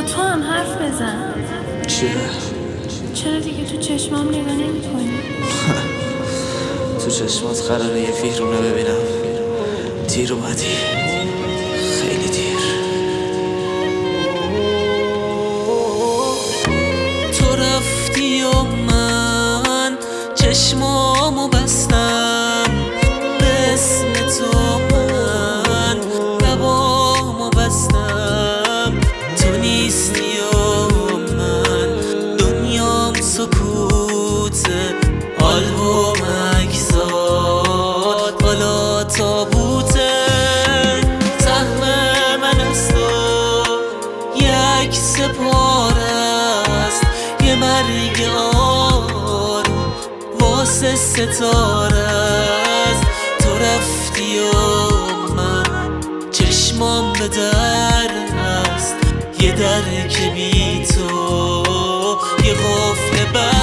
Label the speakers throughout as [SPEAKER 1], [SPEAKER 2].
[SPEAKER 1] تو هم حرف بزن. چرا دیگه تو چشمام نگاه نمی کنی؟
[SPEAKER 2] تو چشمات قراره یه ویرونه ببینم. دیر اومدی، خیلی دیر.
[SPEAKER 3] تو رفتی و من چشمامو بستم، به اسم تو من لبامو بستم. تو نیستی و من دنیام سکوته، آلبوم اجزاد بالا تابوته. سهم من از تو یک سپاره است، یه مرگ آروم واسه ستاره است. تو رفتی و من چشمام به در است، یه در که بی تو یه قفل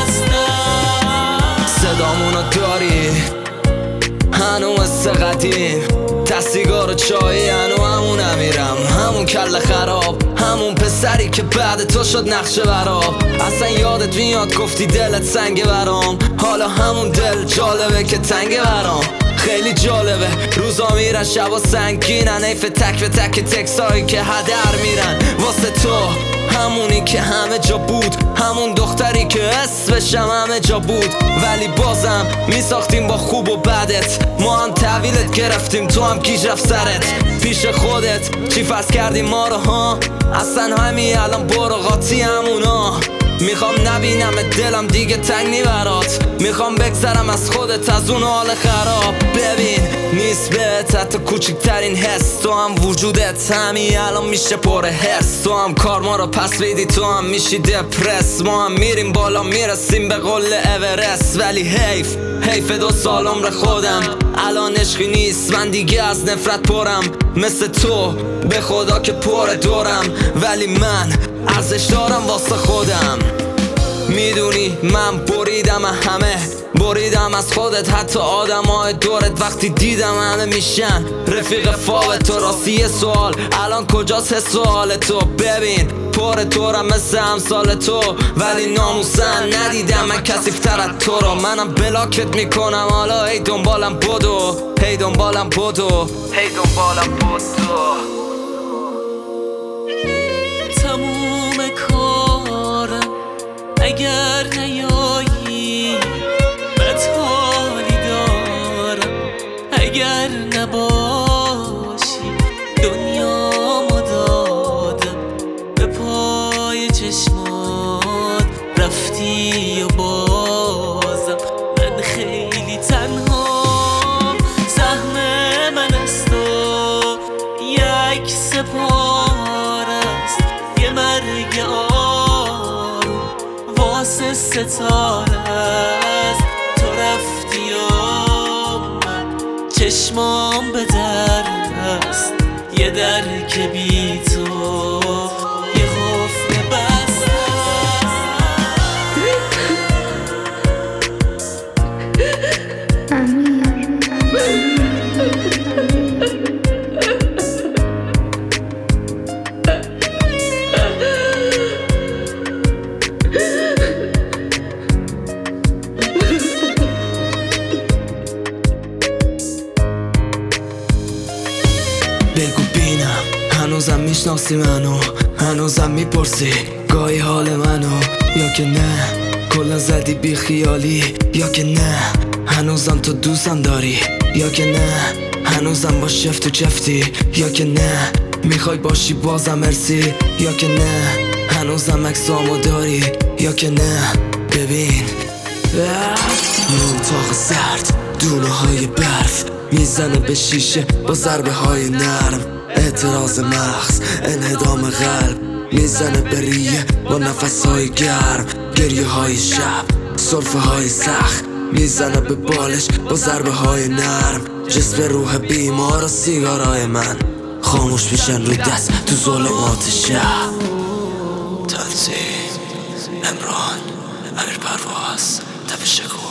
[SPEAKER 3] بستم.
[SPEAKER 2] صدامونو داری هنو مثل قدیم، دستیگار و چایی هنو همون امیرم، همون کل خراب، همون پسری که بعد تو شد نقشه برام. اصلا یادت میاد گفتی دلت سنگه برام، حالا همون دل جالبه که تنگه برام. خیلی جالبه روزا میرن شبا سنگینن، حیف تک به تک تکسایی که هدر میرن واسه تو. همونی که همه جا بود، همون دختری که اسمشم همه جا بود، ولی بازم میساختیم با خوب و بدت. ما هم تحویلت گرفتیم، تو هم گیج رفت سرت پیش خودت. چی فرض کردی ما رو ها؟ اصلا همین الان برو قاطی همونا. میخوام نبینم دلم دیگه تنگ نی برات، میخوام بگذرم از خودت از اون حال خراب. ببین نیست بهت حتی کوچکترین حس، تو هم وجودت همین الان میشه پر حس. تو هم کار ما رو پس بیدی، تو هم میشی دپرس. ما هم میریم بالا میرسیم به قله اورست، ولی حیف 2 سال عمر خودم الان عشقی نیست. من دیگه از نفرت پرم مثل تو، به خدا که پر دورم، ولی من ارزش دارم واسه خودم. میدونی من بریدم همه، بریدم از خودت حتی آدمای دورت. وقتی دیدم همه میشن رفیق فاو تو، راستی یه سوال الان کجاست حس و حال تو؟ ببین پر دورم مثل امثال تو، ولی ناموسن ندیدم من کثیفتر از تو رو. منم بلاکت میکنم حالا، هی دنبالم بدو، هی دنبالم بدو، هی دنبالم بدو.
[SPEAKER 3] تموم کارم اگر نیایی، بدحالی دارم اگر نباشی. دنیامو دادم به پای چشمات، رفتی و بازم من خیلی تنهام. سهم من از تو یک سپاره است، یه مرگ آروم واسه ستاره است. تو رفتی و من چشمام به در است، یه در که بی تو یه قفل بسته
[SPEAKER 2] بگو بینم هنوزم میشناسی منو، هنوزم میپرسی گاهی حال منو، یا که نه کلا زدی بی خیالی، یا که نه هنوزم تو دوستم داری، یا که نه هنوزم با شفت و جفتی، یا که نه میخوای باشی بازم مرسی، یا که نه هنوزم عکسامو داری، یا که نه. ببین یه اتاق سرد، دونه های برف میزنه به شیشه با ضربه های نرم. اعتراض مغز، انهدام قلب میزنه به ریه با نفس های گرم. گریه های شب، سرفه های سخت میزنه به بالش با ضربه های نرم. جسم روح بیمار و سیگارای من خاموش میشن رو دست تو ظلمات شب. تنظیم امران، امیر پرواز، تپش